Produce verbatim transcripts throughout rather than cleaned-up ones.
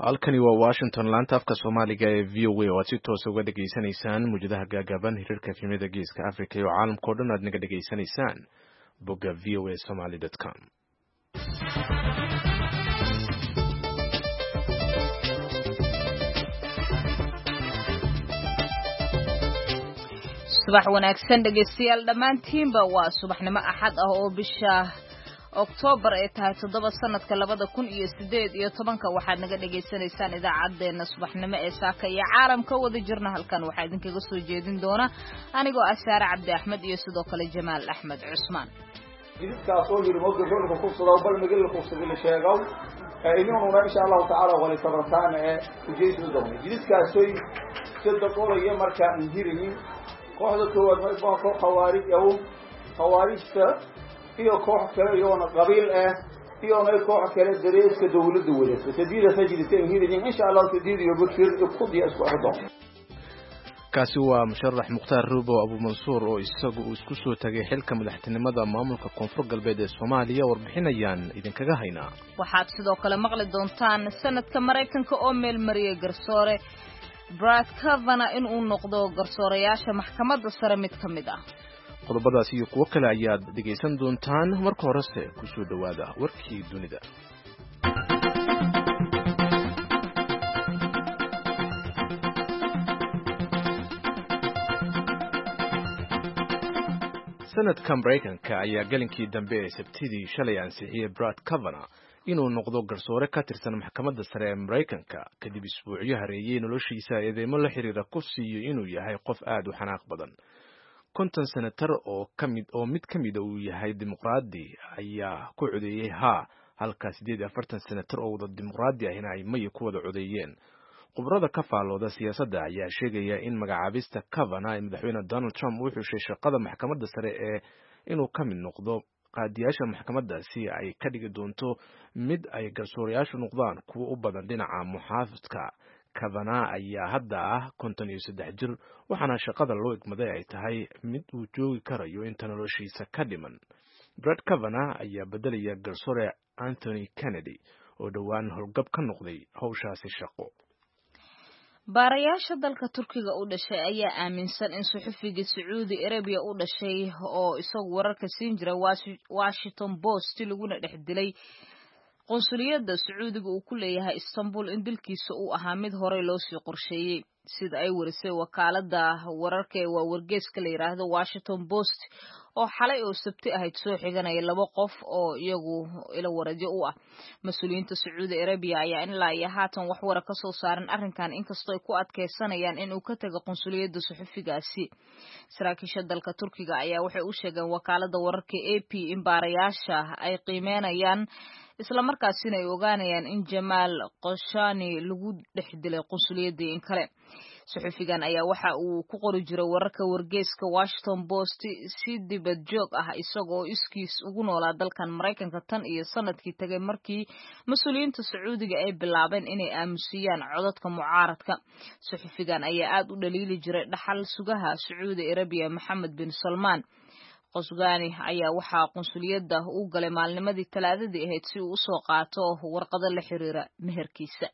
halkani waa Washington laanta afka Soomaaliga ee V O A oo aad si toos uga dhageysanaysaan muujadaha gaagaaban hirarka filimada geeska Afrika iyo caalamka oo dhan aad naga dhageysanaysaan bogga v o a somali dot com. subax wanaagsan dhageystayaal dhamaantiinba waa subaxnimo axad ah oo bisha October ee tahay toddoba sanadka labada kun iyo sideed iyo tobanka waxaad naga dhageysanaysaan idaacadeena subaxnimo ee saaka iyo caalamka wada jirna halkan waxaa idinkaga soo jeedin doona anigoo Asaare Cabdi Axmed iyo sidoo kale Jamaal Axmed Cusmaan. idinkaas oo yiri mowduuca ku kusoo bal magil ku kusoo sheegaw inuu insha Allah ta'ala wali sabartaan ee ujeedo doonay idinkaas oo sida qorayo marka injirin kooxda koowaad way baa koox xawaarij oo xawaarijta iyo koox kale iyo qabiil ah iyo koox kale dareeska dawladda wada tadiida sajidka injirin insha Allah tadiida iyo bukir ku diya isku ardo kaasi waa musharax Mukhtaar Rubo Abu Mansuur oo isagu uu isku soo tagay xilka madaxtinimada maamulka Koonfur Galbeed ee Soomaaliya warbixinayaan idinkaga haynaa. waxaad sidoo kale maqli doontaan sanadka Mareykanka oo meel mariyay garsoore Brett Kavanaugh in uu noqdo garsoorayaasha maxkamadda sare mid ka mid ah. qodobadaas iyo kuwo kale ayaad dhageysan doontaan marka horese ku soo dhawaada warkii dunida. sanadka Mareykanka ayaa galinkii dambe ee Sabtidii shalay ansixiyay Brett Kavanaugh inuu noqdo garsoore ka tirsan maxkamadda sare ee Mareykanka kadib isbuucyo hareeyay noloshiisa eedeymo la xiriira ku siiyo inuu yahay qof aad u xanaaq badan. konton senatar oo kamid oo mid kamid uu yahay dimuqraadi ayaa ku codeeyay ha halka siddeed iyo afartan senatar oo wada dimuqraadi ahina ay may ku wada codeeyeen. Qubrada ka faalooda siyaasadda ayaa sheegaya in magacaabista Kavanaugh ee madaxweyne Donald Trump uu xushay shaqada maxkamadda sare ee inuu ka mid noqdo qaadiyaasha maxkamaddaasi ay ka dhigi doonto mid ay garsoorayaashu noqdaan kuwa u badan dhinaca muxaafidka. Kavanaugh ayaa hadda ah konton iyo saddex jir waxaana shaqada loo igmaday ay tahay mid uu joogi karayo inta noloshiisa ka dhiman. Brett Kavanaugh ayaa bedelaya garsoore Anthony Kennedy oo dhowaan howlgab ka noqday howshaasi shaqo. baarayaasha dalka Turkiga u dhashay ayaa aaminsan in suxufiga Saudi Arabia u dhashay oo isagu wararka siin jiray Washington Post laguna dhex dilay qonsuliyadda Sacuudiga uu ku leeyahay Istanbul in dilkiisa uu ahaa mid hore loo sii qorsheeyay sida ay warisay wakaaladda wararka ee wargeyska la yiraahdo Washington Post oo xalay oo Sabti ahayd soo xiganaya laba qof oo iyagu ila warajo u ah mas'uuliyiinta Saudi Arabia ayaa in la yahay haatan wax wara ka soo saaran arrinkan inkastoo ay ku adkeysanayaan in uu ka tago qonsuliyadda suxufigaasi. saraakiisha dalka Turkiga ayaa waxay u sheegeen wakaaladda wararka A P in baarayaasha ay qiimeynayaan isla markaasina ay ogaanayaan in Jamal Khashoggi lagu dhex dilay qonsuliyadda in kale. suxufigan ayaa waxa uu ku qori jiray wararka wargeyska Washington Post si dibad joog ah isagoo iskiis ugu noolaa dalkan Mareykanka tan iyo sanadkii tagay markii mas'uuliyiinta Sacuudiga ay bilaabeen inay aamusiyaan codadka mucaaradka. suxufigan ayaa aad u dhaliili jiray dhaxal sugaha Saudi Arabia Mohammed bin Salman. Khashoggi ayaa waxaa qonsuliyadda uu galay maalnimadii Talaadadii ahayd si uu u soo qaato warqado la xiriira meherkiisa.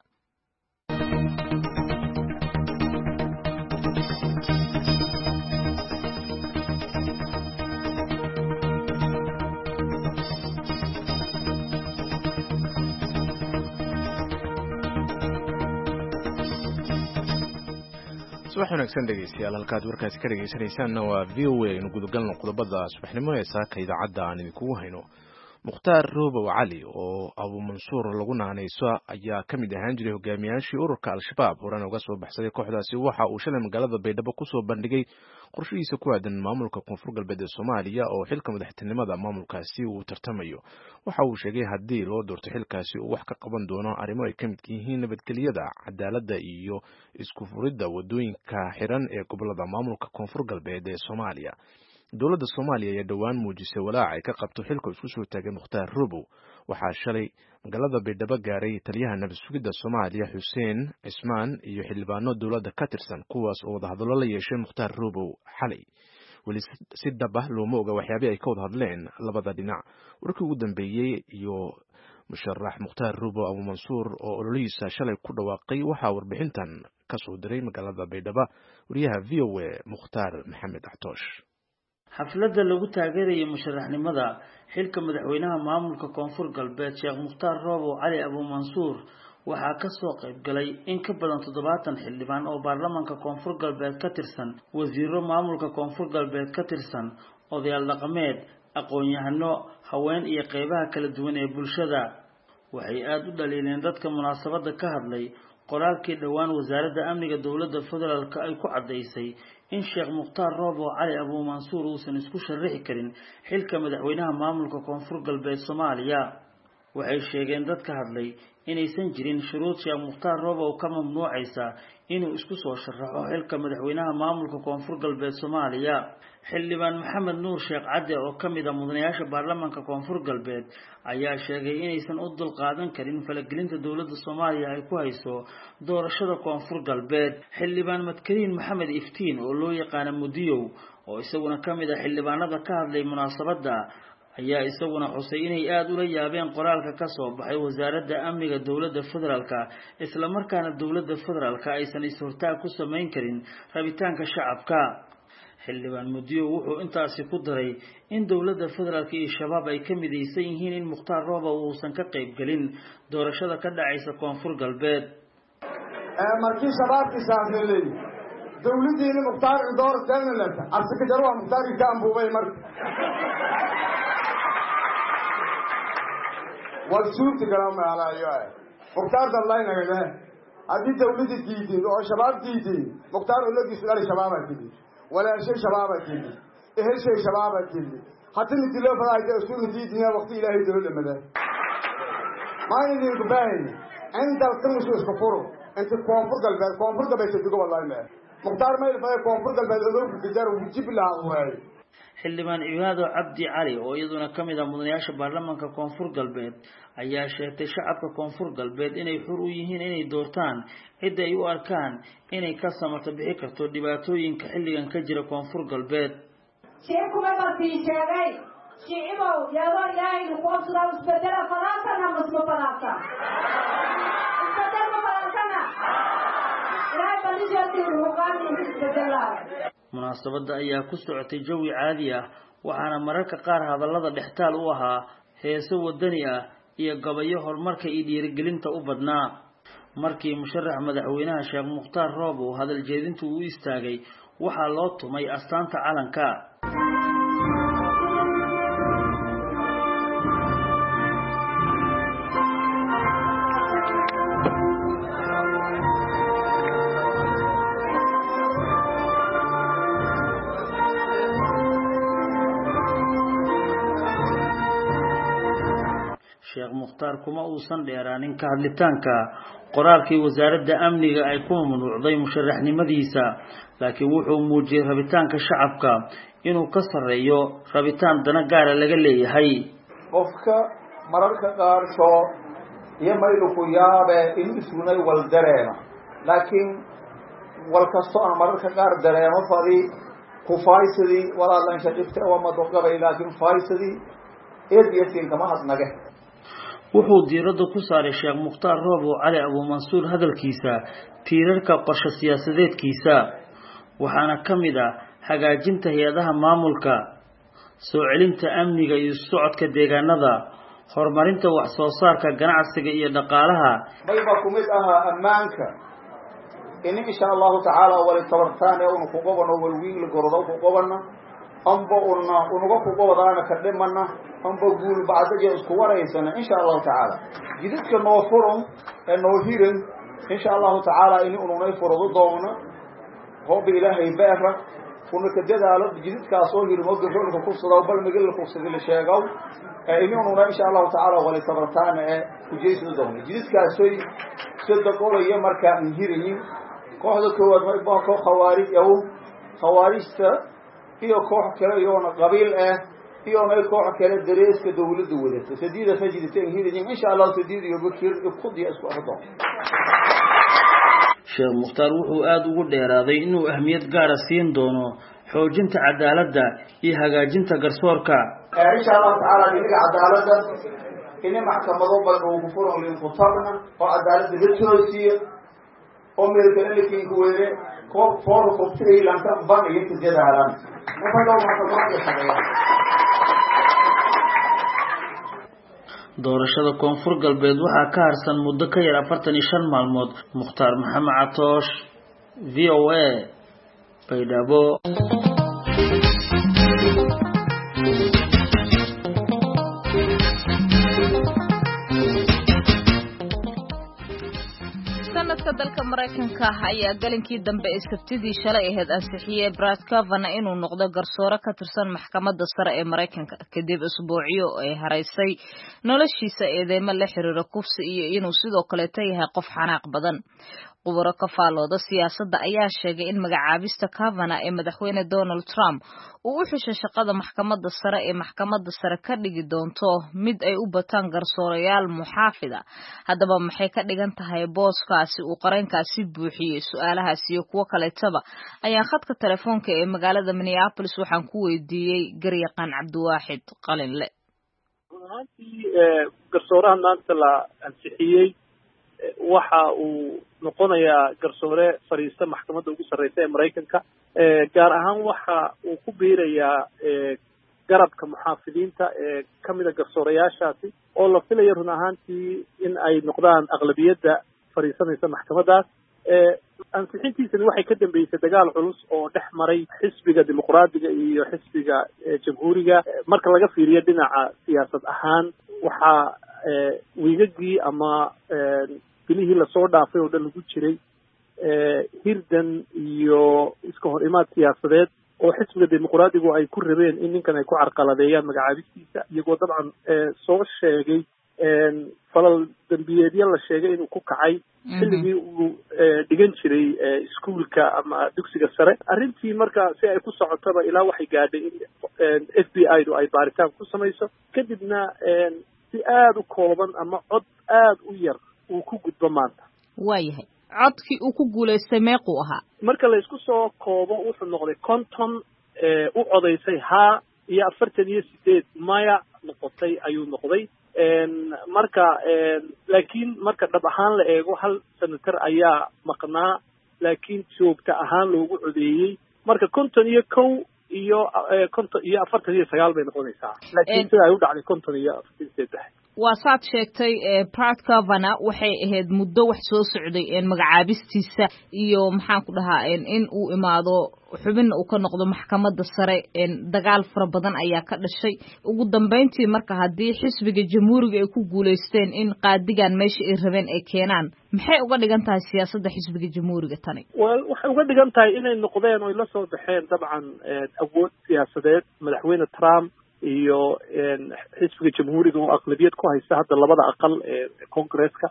subax wanaagsan dhegeystayaal halkaad warkaasi ka dhegeysanaysaanna waa V O A inu gudagalno qodobada subaxnimo ee saaka idaacadda aan idinkugu hayno. Mukhtaar Rubo Cali oo Abu Mansuur lagu naanayso ayaa ka mid ahaan jiray hogaamiyaashii ururka Al-Shabaab horena uga soo baxsaday kooxdaasi waxa uu shalay magaalada Baydhabo ku soo bandhigay qorshihiisa ku aadan maamulka Koonfur Galbeed ee Soomaaliya oo xilka madaxtinimada maamulkaasi uu tartamayo. waxa uu sheegay haddii loo doorto xilkaasi uu wax ka qaban doono arrimo ay ka mid yihiin nabadgelyada, cadaaladda iyo isku furidda wadooyinka xiran ee gobolada maamulka Koonfur Galbeed ee Soomaaliya. dowladda Soomaaliya ayaa dhowaan muujisay walaac ay ka qabto xilka isku soo taagay Mukhtaar Rubo. waxaa shalay magaalada Baydhabo gaaray taliyaha nabad sugidda Soomaaliya Xuseen Cismaan iyo xildhibaano dowladda ka tirsan kuwaas oo wada hadallo la yeeshay Mukhtaar Rubo xalay. weli si dhab ah looma oga waxyaabihii ay ka wada hadleen labada dhinac. warkii ugu dambeeyey iyo musharax mukhtaar rubo abu mansuur oo ololihiisa shalay ku dhawaaqay waxaa warbixintan ka soo diray magaalada baydhabo wariyaha v o a mukhtaar maxamed axtoosh xafladda lagu taageerayay musharaxnimada xilka madaxweynaha maamulka koonfur galbeed sheekh mukhtaar rubo cali abu mansuur waxaa ka soo qayb galay in ka badan toddobaatan xildhibaan oo baarlamaanka koonfur galbeed ka tirsan wasiiro maamulka koonfur galbeed ka tirsan odayaal dhaqameed aqoon-yahano haween iyo qeybaha kala duwan ee bulshada waxay aada u dhaliileen dadka munaasabada ka hadlay qoraalkii dhowaan wasaaradda amniga dowladda federaalk ay ku caddaysay in sheekh mukhtaar rubo cali abu mansuur uusan isku sharixi karin xilka madaxweynaha maamulka koonfur galbeed soomaaliya waxay sheegeen dadka hadlay inaysan jirin shuruud sheekh mukhtaar rubo ka mamnuucaysa inuu isku soo sharaxo xilka madaxweynaha maamulka koonfur galbeed soomaaliya xildhibaan maxamed nuur sheekh cadde oo ka mid ah mudanayaasha baarlamaanka koonfur galbeed ayaa sheegay inaysan u dulqaadan karin falagelinta dowladda soomaaliya ay ku hayso doorashada koonfur galbeed xildhibaan madkariin maxamed iftiin oo loo yaqaana mudiyow oo isaguna ka mid ah xildhibaanada ka hadlay munaasabadda ayaa isaguna xusay inay aada ula yaabeen qoraalka ka soo baxay wasaaradda amniga dowladda federaalka isla markaana dowladda federaalka aysan is-hortaag ku samayn karin rabitaanka shacabka xildhibaan mudiyo wuxuu intaasi ku daray in dowladda federaalka iyo shabaab ay ka midaysan yihiin in mukhtaar rubo uusan ka qayb gelin doorashada ka dhacaysa koonfur galbeed markii shabaabkii saafeelay dowladdiina mukhtaar door tegnalata arsika jarwa mukhtaar ka ambubay marka والسورة كلام على أيوة مختار الله نجده هذه دولة جديدة أو شباب جديدة مختار الله يسأل شباب جديد ولا شيء شباب جديد إيه شيء شباب جديد حتى نتلو فرايد أسود جديدة وقت إلهي دولة مده ما يدري كباين عند الكلمة شو اسمه أنت كونفور قلبه كونفور قلبه تدقوا والله ما مختار ما يلفظ كونفور قلبه أدور في الجار ويجيب له هو xildhibaan cibaado cabdi cali oo iyaduna ka mid ah mudanayaasha baarlamaanka koonfur galbeed ayaa sheegtay shacabka koonfur galbeed inay xur u yihiin inay doortaan cidda ay u arkaan inay ka samato bixi karto dhibaatooyinka xilligan ka jira koonfur galbeed sheekuma markii sheegay shicibow iyadoo ilaahay nuqoobsada isbedela falaantana masma falaanta isbedel ma falaantana ilaahay balisheetii ruuqaani isbedelaa munaasabadda ayaa ku socotay jawi caadi ah waxaana mararka qaar hadallada dhextaal u ahaa heeso wadani ah iyo gabayo horumarka iyo dhiirigelinta u badnaa markii musharax madaxweynaha sheekh mukhtaar rubo hadal jeedintu u istaagay waxaa loo tumay astaanta calanka sheekh mukhtaar kuma uusan dheeraanin ka hadlitaanka qoraalkii wasaaradda amniga ay ku mamnuucday musharaxnimadiisa laakiin wuxuu muujiyey rabitaanka shacabka inuu ka sarreeyo rabitaan dana gaara laga leeyahay qofka mararka qaarsho iyo maylu ku yaabe in isgunay wal dareema laakiin wal kasto aan mararka qaar dareemo fadi ku faaysadii walaalan shaqifta waa madogabay laakiin faaysadii eediyasiin kama hadnage wuxuu diiradda ku saaray sheekh mukhtaar rubo cali abu mansuur hadalkiisa tiirarka qorshe siyaasadeedkiisa waxaana ka mid ah hagaajinta hay-adaha maamulka soo celinta amniga iyo socodka deegaanada horumarinta wax soo saarka ganacsiga iyo dhaqaalaha mayba ku mid ahaa ammaanka in insha allahu tacaala wali tabartaan ee unu ku qobano walwiil gordo ku qobana amba una unuga ku qobadaana ka dhimana amba guul bacdaje isku wareysana insha allahu tacaala jidadka noo furan ee noo hiran insha allahu tacaala in ununay furado doona hoob ilaahay beera kuna ka dadaalo jidadkaas oo hirmo gabdhoolka ku soo bal magal ku soo sheegaw ee in ununay insha allahu tacaala wali tabartaan ee u jeesdo doona jidadkaas oo sida qolaya marka hirin kooxda koowaad mar baa koox khawaarij oo khawaarijta iyo koox kale iyo qabiil ah iyo ay koox kale dareeska dawladda wadata sadiida fajidteen hirin insha Allah sadiid iyo bakir ku diya isku ahdo sheekh mukhtaar wuxuu aad ugu dheeraaday inuu ahmiyad gaar ah siin doono xoojinta cadaaladda iyo hagaajinta garsoorka insha Allah taala dhinaca cadaaladda إن محكمة بل وكفر للخطابنا وعدالة التوسية أمريكا اللي في كويرة كوب فور خبتي لم تنبغي يتجد على وفلو محكمة الحقيقة doorashada koonfur galbeed waxaa ka harsan muddo ka yar afartan iyo shan maalmood. Mukhtaar Maxamed Catoosh, V O A, Baydhabo. sanadka dalka Mareykanka ayaa galinkii dambe ee Sabtidii shalay ahayd ansixiyay Brett Kavanaugh inuu noqdo garsoore ka tirsan maxkamadda sare ee Mareykanka kadib usbuucyo ay haraysay noloshiisa eedeymo la xiriira kufsi iyo inuu sidoo kale yahay qof xanaaq badan. Qubaro ka faalooda siyaasadda ayaa sheegay in magacaabista Kavanaugh ee madaxweyne Donald Trump uu u xushay shaqada maxkamadda sare ee maxkamadda sare ka dhigi doonto mid ay u bataan garsoorayaal muxaafida. Haddaba maxay ka dhigan tahay booskaasi uu qareenkaasi buuxiyey? Su'aalahaas iyo kuwo kaleetaba ayaan khadka telefoonka ee magaalada Minneapolis waxaan ku weydiiyey garyaqaan Cabdiwaaxid Qalinle. runtii garsoorahan maanta la ansixiyey waxa uu noqonayaa garsoore fariista maxkamadda ugu sarreysa ee Mareykanka gaar ahaan waxa uu ku biirayaa garabka muxaafidiinta ee kamida garsoorayaashaasi oo la filayo run ahaantii in ay noqdaan aqlabiyadda fariisanaysa maxkamadaas. ansixintiisani waxay ka dambeysay dagaal culus oo dhex maray xisbiga dimuqraadiga iyo xisbiga jamhuuriga. marka laga fiiriyo dhinaca siyaasad ahaan waxaa wiigagii ama bilihii lasoo dhaafay oo dhan lagu jiray hirdan iyo iska hor imaad siyaasadeed oo xisbiga dimuqraadigu ay ku rabeen in ninkan ay ku carqaladeeyaan magacaabistiisa iyagoo dabcan soo sheegay falal dambiyeedyo la sheegay inuu ku kacay xilligii uu dhigan jiray iskuulka ama dugsiga sare. arrintii marka si ay ku socotaba ilaa waxay gaadhay in F B I du ay baaritaan ku samayso kadibna si aad u kooban ama cod aad u yar uu ku gudbo maanta. waayahay codkii uu ku guuleystay meequu ahaa? marka la isku soo koobo wuxuu noqday konton u codaysay haa iyo afartan iyo sideed maya noqotay ayuu noqday. marka laakiin marka dhab ahaan la eego hal senator ayaa maqnaa laakiin joogta ahaan loogu codeeyey. marka konton iyo kow iyo konton iyo afartan iyo sagaal bay noqonaysaa laakiin sida ay u dhacday konton iyo afartan iyo saddex. waa saad sheegtay Brett Kavanaugh waxay ahayd muddo wax soo socday in magacaabistiisa iyo maxaan ku dhahaa in uu imaado xubin uu ka noqdo maxkamadda sare. dagaal fara badan ayaa ka dhashay ugu dambeyntii marka haddii xisbiga jamhuuriga ay ku guuleysteen in qaadigan meesha ay rabeen ay keenaan maxay uga dhigan tahay siyaasadda xisbiga jamhuuriga tani? well waxay uga dhigan tahay inay noqdeen oo la soo baxeen dabcan awood siyaasadeed madaxweyne Trump iyo xisbiga jamhuuriga oo aqlabiyad ku haysta hadda labada aqal ee Congress-ka.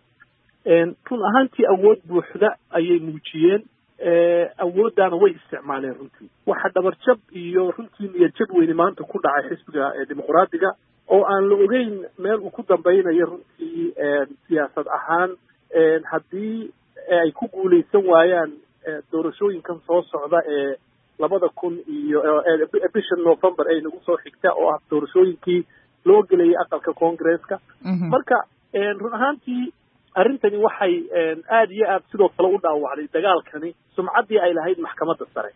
run ahaantii awood buuxda ayay muujiyeen awooddaana way isticmaaleen runtii. waxa dhabarjab iyo runtii niyadjab weyne maanta ku dhacay xisbiga dimuqraadiga oo aan la ogeyn meel uu ku dambaynayo runtii siyaasad ahaan haddii ay ku guuleysan waayaan doorashooyinkan soo socda ee labada kun iyo bisha November ay nagu soo xigta oo ah doorashooyinkii loo gelayay aqalka Congress-ka. marka run ahaantii arrintani waxay aad iyo aad sidoo kale u dhaawacday dagaalkani sumcaddii ay lahayd maxkamadda sare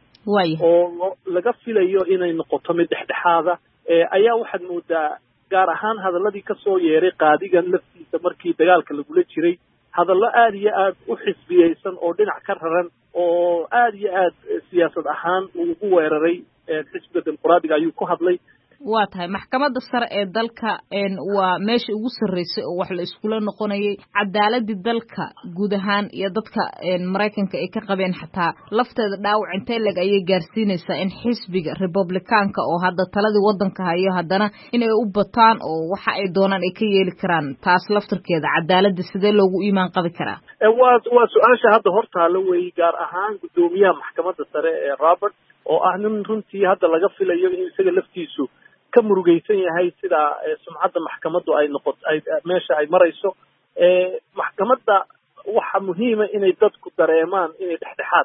oo laga filayo inay noqoto mid dhexdhexaada. ayaa waxaad moodaa gaar ahaan hadaladii ka soo yeeray qaadigan laftiisa markii dagaalka lagula jiray hadallo aad iyo aad u xisbiyeysan oo dhinac ka raran oo aad iyo aad siyaasad ahaan uu ugu weeraray xisbiga dimuqraadiga ayuu ku hadlay. waa tahay maxkamadda sare ee dalka waa meesha ugu sarreysay oo wax la iskula noqonayay cadaaladii dalka guud ahaan iyo dadka Mareykanka ay ka qabeen xataa lafteeda dhaawac intee leg ayay gaarsiinaysaa in xisbiga Republicaanka oo hadda taladii wadanka hayo haddana inay u bataan oo waxa ay doonaan ay ka yeeli karaan taas laftirkeeda cadaaladda sidee loogu iimaan qabi karaa? waa waa su-aasha hadda hortaala weey gaar ahaan guddoomiyaha maxkamadda sare ee Robert oo ah nin runtii hadda laga filayo in isaga laftiisu ka murugaysan yahay sida sumcadda maxkamaddu ay noqoto ay meesha ay marayso. maxkamadda waxa muhiima inay dadku dareemaan inay dhexdhexaad tahay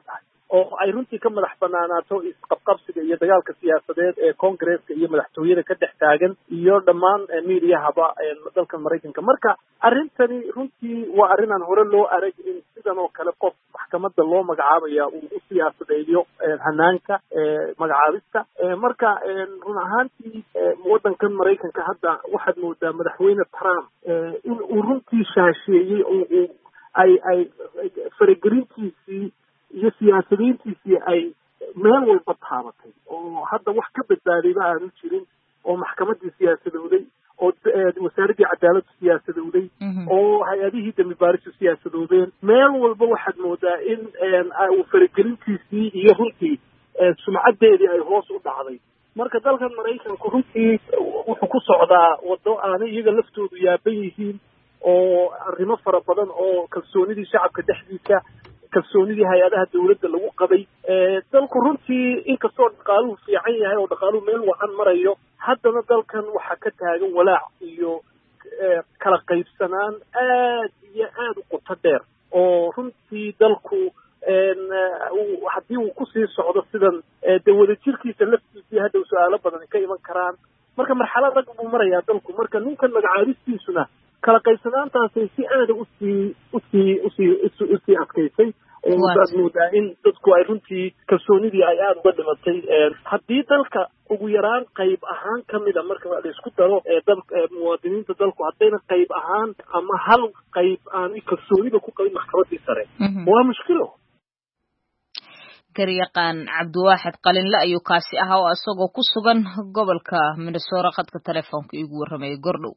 oo ay runtii ka madax banaanaato isqabqabsiga iyo dagaalka siyaasadeed ee Congress-ka iyo madaxtooyada ka dhex taagan iyo dhammaan miidiyahaba dalka Mareykanka. Marka arrintani runtii waa arrin aan hore loo arag in sidan oo kale qof maxkamadda loo magacaabaya uu u siyaasadeeyo hanaanka magacaabista. Marka run ahaantii waddankan Mareykanka hadda waxaad moodaa madaxweyne Trump in uu runtii shaasheeyey oo uu ay ay faragelintiisii iyo siyaasadiintiisii ay meel walba taabatay oo hadda wax ka badbaadayba aanu jirin oo maxkamaddii siyaasadowday oo wasaaradii cadaaladdu siyaasadowday oo hay-adihii dambi baaristu siyaasadoobeen meel walba waxaad moodaa in uu faragelintiisii iyo runtii sumcaddeedii ay hoos u dhacday. marka dalkan Mareykanku runtii wuxuu ku socdaa waddo aanay iyaga laftoodu yaaban yihiin oo arrimo fara badan oo kalsoonidii shacabka dhexdiisa kalsoonidii hay-adaha dawladda lagu qabay dalku runtii inkastoo dhaqaaluhu fiican yahay oo dhaqaaluhu meel wacan marayo haddana dalkan waxaa ka taagan walaac iyo kala qaybsanaan aad iyo aad u qoto dheer oo runtii dalku haddii uu kusii socdo sidan dee wadajirkiisa laftiisii hadda su-aalo badan ka iman karaan. marka marxalad rag buu marayaa dalku. marka ninkan magacaabistiisuna kala qaybsanaantaasay si aada usii usii usii usii adkaysay oo aad moodaa in dadku ay runtii kalsoonidii ay aada uga dhimatay. haddii dalka ugu yaraan qayb ahaan ka mida marka la isku daro muwaadiniinta dalku haddayna qayb ahaan ama hal qayb aanay kalsoonida ku qabin maxkamaddii sare waa mushkilo. garyaqaan cabdiwaaxid qalinle ayuu kaasi ahaa oo isagoo ku sugan gobolka Minnesota khadka telefoonka igu warramay gordhow.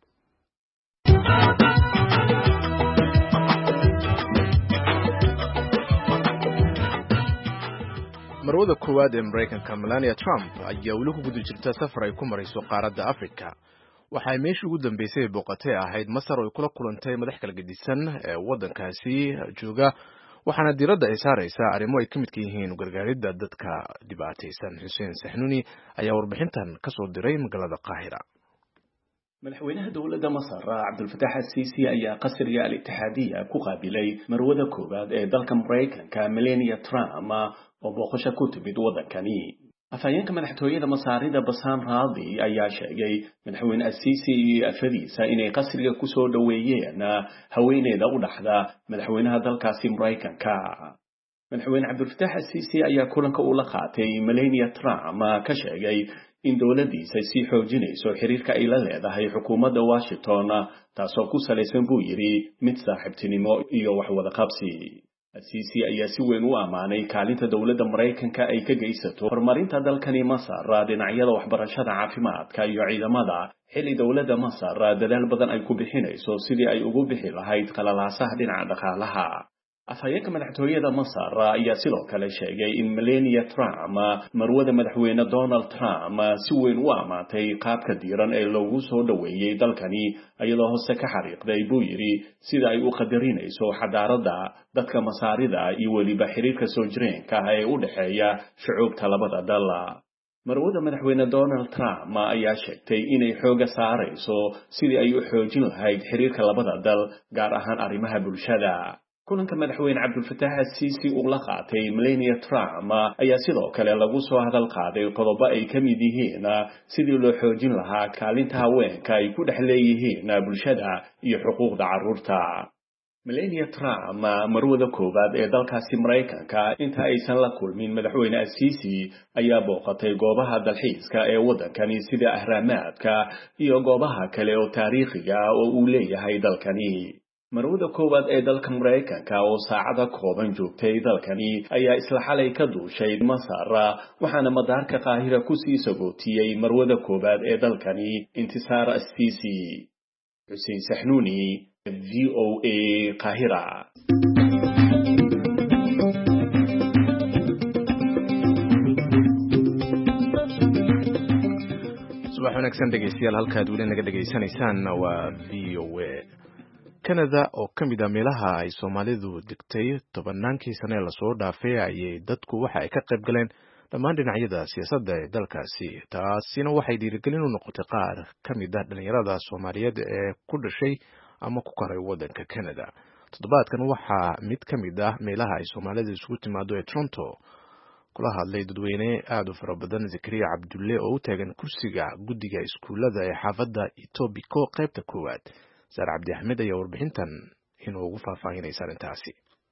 marwada koowaad ee Mareykanka Melania Trump ayaa weli ku guda jirta safar ay ku marayso qaaradda Afrika. waxay meeshii ugu dambeysay booqatay ahayd Masar oo ay kula kulantay madax kala gedisan ee waddankaasi jooga, waxaana diiradda ay saaraysaa arrimo ay ka midka yihiin gargaaridda dadka dhibaataysan. Xuseen Saxnuuni ayaa warbixintan ka soo diray magaalada Qaahira. madaxweynaha dowladda Masar Cabdulfataax al-Siisi ayaa qasriga al-Ittixaadiya ku qaabilay marwada koowaad ee dalka Mareykanka Melania Trump oo booqasho ku timid waddankani. afhayeenka madaxtooyada Masaarida Bassam Raadi ayaa sheegay madaxweyne al-Siisi iyo afadiisa inay qasriga ku soo dhaweeyeen haweeneyda u dhaxda madaxweynaha dalkaasi Mareykanka. madaxweyne Cabdulfataax al-Siisi ayaa kulanka uu la qaatay Melania Trump ka sheegay in dowladdiisa si xoojinayso xiriirka ay la leedahay xukuumadda Washington taasoo ku salaysan buu yiri mid saaxiibtinimo iyo wax wada qabsi. al-Siisi ayaa si weyn u amaanay kaalinta dowladda Mareykanka ay ka geysato horumarinta dalkani Masar dhinacyada waxbarashada, caafimaadka iyo ciidamada, xilli dowladda Masar dadaal badan ay ku bixinayso sidii ay ugu bixi lahayd qalalaasaha dhinaca dhaqaalaha. afhayeenka madaxtooyada Masar ayaa sidoo kale sheegay in Melania Trump marwada madaxweyne Donald Trump si weyn u amaantay qaabka diiran ee loogu soo dhaweeyay dalkani, iyadoo hoose ka xariiqday buu yiri sida ay u qadarinayso xadaaradda dadka Masaarida iyo weliba xiriirka soo jireenka ah ee u dhexeeya shucuubta labada dal. marwada madaxweyne Donald Trump ayaa sheegtay inay xooga saarayso sidii ay u xoojin lahayd xiriirka labada dal gaar ahaan arrimaha bulshada. kulanka madaxweyne Cabdulfataax al-Siisi uu la qaatay Melania Trump ayaa sidoo kale lagu soo hadal qaaday qodobo ay ka mid yihiin sidii loo xoojin lahaa kaalinta haweenka ay ku dhex leeyihiin bulshada iyo xuquuqda carruurta. Melania Trump marwada koowaad ee dalkaasi Mareykanka inta aysan la kulmin madaxweyne al-Siisi ayaa booqatay goobaha dalxiiska ee waddankani sida ahraamaadka iyo goobaha kale oo taariikhiga oo uu leeyahay dalkani. marwada koowaad ee dalka Mareykanka oo saacada kooban joogtay dalkani ayaa isla xalay ka duushay Masar, waxaana madaarka Qaahira ku sii sagootiyey marwada koowaad ee dalkani Intisaar al-Siisi. Xuseen Saxnuuni, V O A, Qaahira. subax wanaagsan dhegeystayaal, halkaad weli naga dhegeysanaysaan waa V O A. Canada oo ka mid ah meelaha ay Soomaalidu degtay tobannaankii sane ee lasoo dhaafay ayay dadku waxa ay ka qayb galeen dhammaan dhinacyada siyaasadda ee dalkaasi. taasina waxay dhiirigelin u noqotay qaar ka mid ah dhalinyarada Soomaaliyeed ee ku dhashay ama ku koray waddanka Canada. toddobaadkan waxaa mid ka mid ah meelaha ay soomaalida isugu timaado ee Toronto kula hadlay dadweyne aad u fara badan Zakariya Cabdulle oo u taagan kursiga guddiga iskuulada ee xaafadda Etobicoke qaybta koowaad. Saar Cabdi Axmed ayaa warbixintan inuu ugu faahfaahinaysa arrintaasi.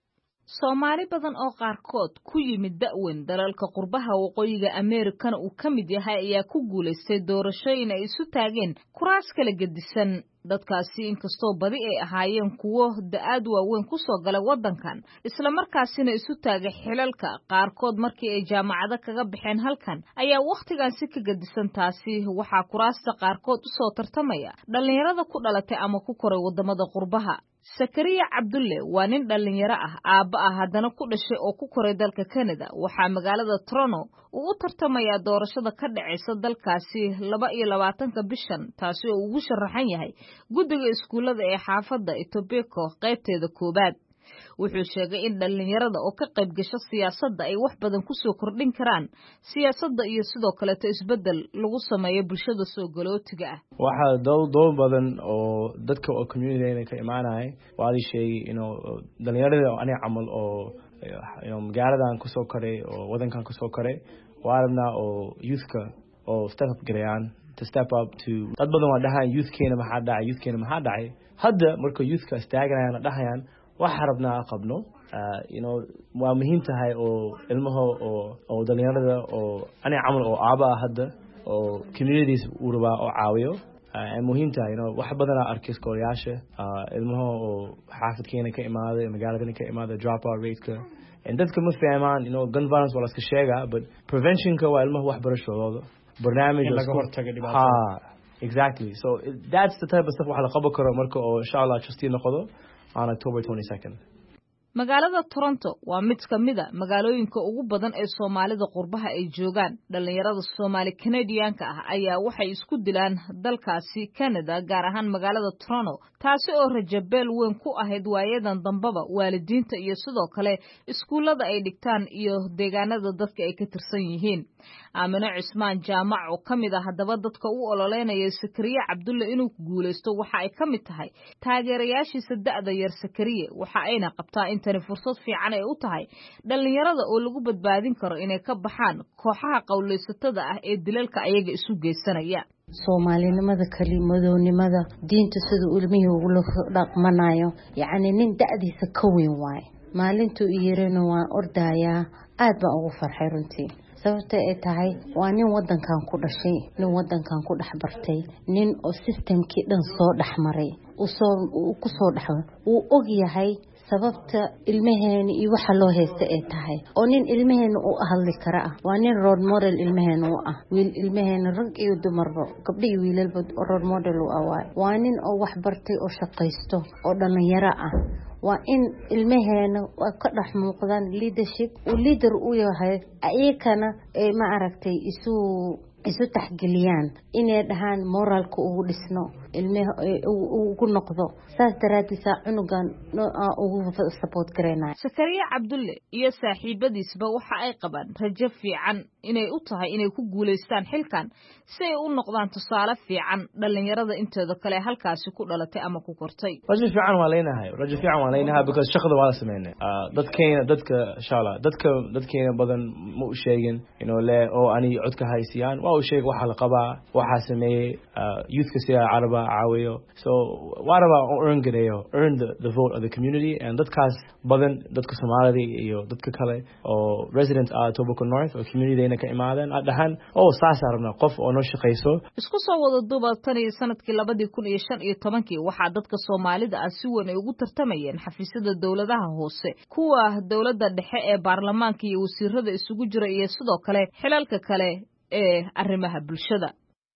Soomaali badan oo qaarkood ku yimid da'weyn dalalka qurbaha waqooyiga Ameerikana uu ka mid yahay ayaa ku guuleystay doorashooyin ay isu taageen kuraas kala gedisan. dadkaasi inkastoo badi ay ahaayeen kuwo da'aad waaweyn ku soo galay waddankan isla markaasina isu taagay xilalka qaarkood markii ay jaamacado kaga baxeen halkan ayaa waqtigan si ka gedisan taasi waxaa kuraasta qaarkood u soo tartamaya dhalinyarada ku dhalatay ama ku koray wadamada qurbaha. Zakariya Cabdulle waa nin dhalinyaro ah aabba ah haddana ku dhashay oo ku koray dalka Canada waxaa magaalada Toronto uu u tartamaya doorashada ka dhacaysa dalkaasi laba iyo labaatanka bishan taasi oo ugu sharaxan yahay guddiga iskuulada ee xaafadda Etobicoke qaybteeda koobaad. wuxuu sheegay in dhalinyarada oo ka qayb gasho siyaasadda ay wax badan ku soo kordhin karaan siyaasadda iyo sidoo kale isbedel lagu sameeyo bulshada soo galootiga ah. waxa doodo badan oo dadka oo community ka imaanay waadi shay inuu dhalinyarada aniga camal oo inuu magaaladan ku soo koray oo wadankan ku soo koray waarna oo youthka oo step up garayaan to step up to dad badan waa dhahaan youthkeena maxaa dhacay youthkeena maxaa dhacay hadda marka youthka istaaganayaan dhahayaan waxa rabnaa qabno you know waa muhiim tahay oo ilmaha oo oo dhalinyarada oo aniga camal oo aaba hadda oo communities u rabaa oo caawiyo ay muhiim tahay you know wax badan arkis kooyaasha ilmaha oo xaafadkeena ka imaaday magaalada ka imaaday drop out rate-ka and dadka ma fahmaan you know gun violence wala iska sheega but prevention ka waa ilmaha wax barashadooda barnaamij laga hortaga dhibaatada ha exactly so that's the type of stuff wax la qaban karo marka oo insha Allah trustee noqdo on October twenty-second. magaalada Toronto waa mid ka mid ah magaalooyinka ugu badan ee Soomaalida qurbaha ay joogaan. dhalinyarada Soomaali Canadianka ah ayaa waxay isku dilaan dalkaasi Canada gaar ahaan magaalada Toronto taasi oo rajabeel weyn ku ahayd waayadan dambaba waalidiinta iyo sidoo kale iskuulada ay dhigtaan iyo deegaanada dadka ay ka tirsan yihiin. Aamina Cismaan Jaamac oo kamid ah hadaba dadka u ololeynaya Zakariya Cabdulle inuu guuleysto waxa ay kamid tahay taageerayaashiisa da'da yar Zakariya waxa ayna qabtaa intani fursad fiican ay u tahay dhalinyarada oo lagu badbaadin karo inay ka baxaan kooxaha qowleysatada ah ee dilalka ayaga isu geysanaya. Soomaalinimada kalimadoonimada diinta sida ilmihii ugu dhaqmanayo yacni nin da'diisa ka weyn waay maalintuu iyirina waan ordayaa aad baan ugu farxay runtii sababta ay tahay waa nin wadankan ku dhashay nin wadankan ku dhex bartay nin oo systemkii dhan soo dhaxmaray uu soo ku soo dhaxmay uu og yahay sababta ilmaheena iyo waxa loo heystay ay tahay oo nin ilmaheena u hadli kara ah waa nin role model ilmaheena u ah wiil ilmaheena rag iyo dumarba gabdho iyo wiilalba role model u ah waa nin oo wax bartay oo shaqaysto oo dhalinyaro ah waa in ilmaheena ka dhex muuqdaan leadership uu leader u yahay ayakana ay ma aragtay isu isu taxgeliyaan inay dhahaan moralka ugu dhisno ilmaha ugu noqdo saas daraadiisa cunugan ugu support gareynaa. Zakariya Cabdulle iyo saaxiibadiisba waxa ay qabaan rajo fiican inay u tahay inay ku guuleystaan xilkan si ay u noqdaan tusaale fiican dhalinyarada inteeda kale halkaasi ku dhalatay ama ku kortay. rajo fiican waa leenahay rajo fiican waa leenahay because shaqada waa la sameynay dadkeena dadka insha Allah dadka dadkeena badan ma u sheegin you know le oo ani codka haysiyaan waa u sheeg waxa la qabaa waxa sameeyay youthka sida Araba caawiyo so waraba earn gareeyo earn the, the vote of the community and dadkaas badan dadka Soomaalida iyo dadka kale oo residents ah Etobicoke North oo community-na ka imaadeen adahan oo saas arabna qof oo noo shaqeyso isku soo wada duubal tan iyo sanadkii laba kun iyo shan iyo toban waxa dadka Soomaalida ah si weyn ay ugu tartamayeen xafiisyada dawladaha hoose kuwa dawladda dhexe ee baarlamaanka iyo wasiirada isugu jira iyo sidoo kale xilalka kale ee arrimaha bulshada.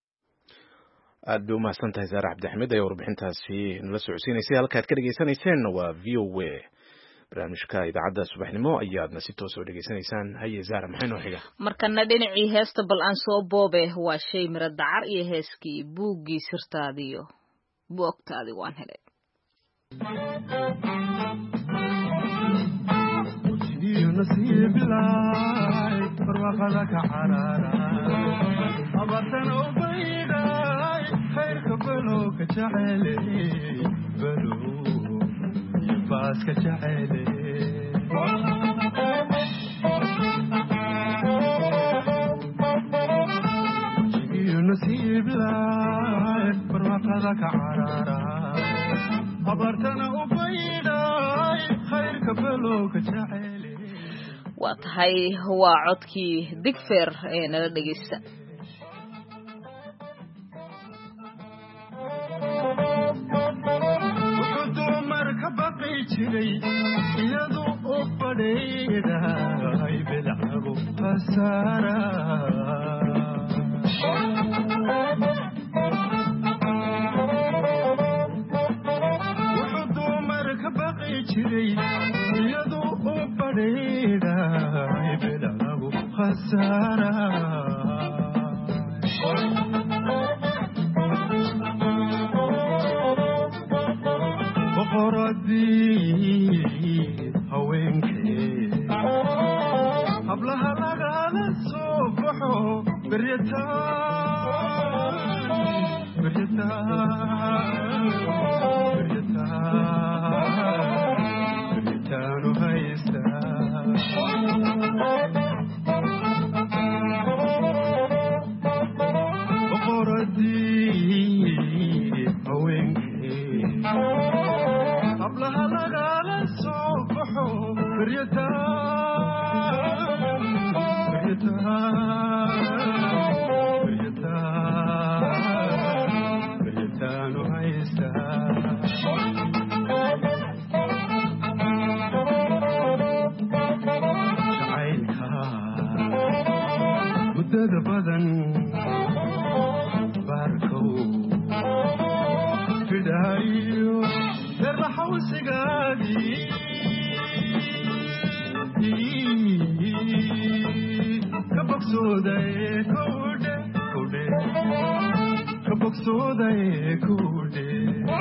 aad bay u mahadsantahay Zaara Cabdi Axmed ee warbixintaasi nala socodsiinaysay halkaad ka dhageysanayseen waa V O A barnaamijka idaacadda subaxnimo ayaadna si toos oo dhageysanaysaan haye Zaara maxay noo xiga markana dhinacii heesta bal aan soo boobe waa shay mira dacar iyo heeskii buuggii sirtaadiyo buugtaadi waan helay nasiib laay barwaaqada ka carara abartan oo bayday khayrka balo ka jacele balo baaska jacayli jigiyo nasiib laay barwaaqada ka carara abartana u baydhay khayrka balowka jacayli waa tahay waa codkii digfeer ee nala dhegeysta wuxuu dumar ka baqi jiray iyadu u badheedahay bilcabu khasaara wuxuu dumar ka baqi jiray iyadu u badheedahay bilcabu khasaara boqoradii haweenkee hablaha lagala soo baxo beryataan beryataan beryataan beryataanu haystaa boqoradii haweenkee hablaha lagala soo baxo beryataan beryataan beryataan beryataanu haystaa jacaylka muddada badan baarkow fidaayo derlaxawsigaadii ka bogsoodaye kowdhe kowdhe ka bogsoodaye kowdhe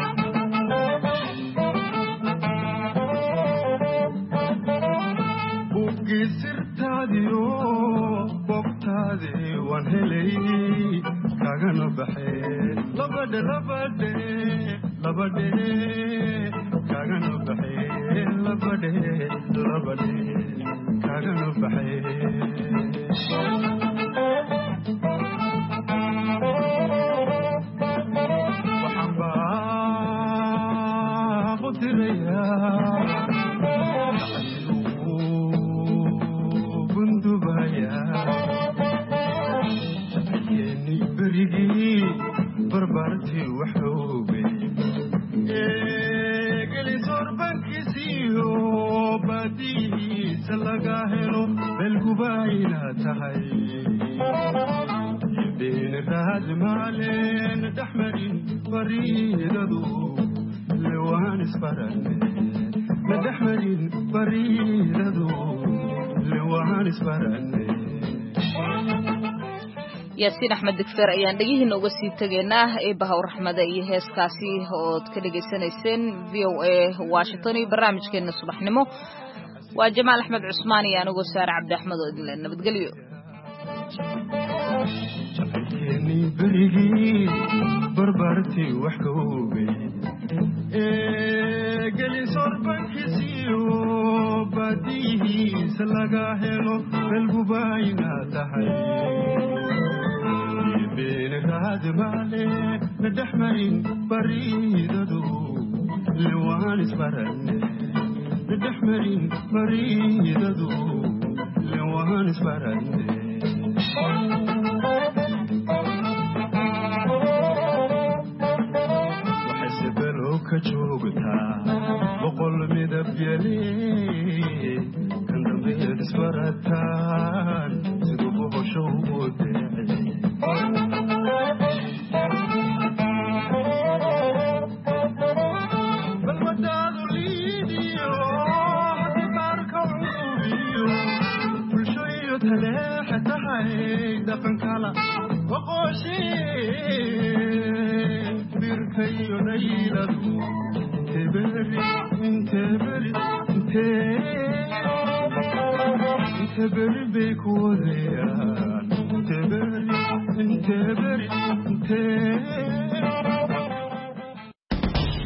buuggii sirtaadiyo bogtaadii waan helay kagana baxee labadhe labadhe labadhe kagana baxee labadhe labadhe kagana baxee waxaan baaqu dirayaa jacaylkeennii berigii barbaartii waxoobe gelisoorbankiisiiyo baadiyihiisa laga helo beelgubayna tahay beeni raad maaleen dhexmarin bariidadu lewaan isbarane nadhexmarin bariidadu lewaan isbarane yaasiin axmed digfeer ayaan dhegihiina uga sii tegaynaa eebahaw raxmada iyo heeskaasi ood ka dhegaysanayseen v o a washington iyo barnaamijkeena subaxnimo waa jamaal axmed cusmaan iyo anigoo saare cabdi axmed oo idinle nabadgelyo jacaylkeennii berigii barbaartii wax ka oogay gelisoorbankiisiyo baadiyihiisa laga helo beelgubayna tahay beeni raad maale nadhexmarin bariidadu lewaan isbarane nadhexmarin bariidadu lewaan isbarane waxayse below ka joogtaa boqol midab yale kan dambeed isbarataan siduu boqosho ugu deecay bal wadaadu liidiyo hadibaarka cuubiyo bulsho iyo taleexa tahay dhaqankala boqoshe birkayo nayladu inteberi inteberi inteberi bay ku wadayaan inteberi inteberi inteberi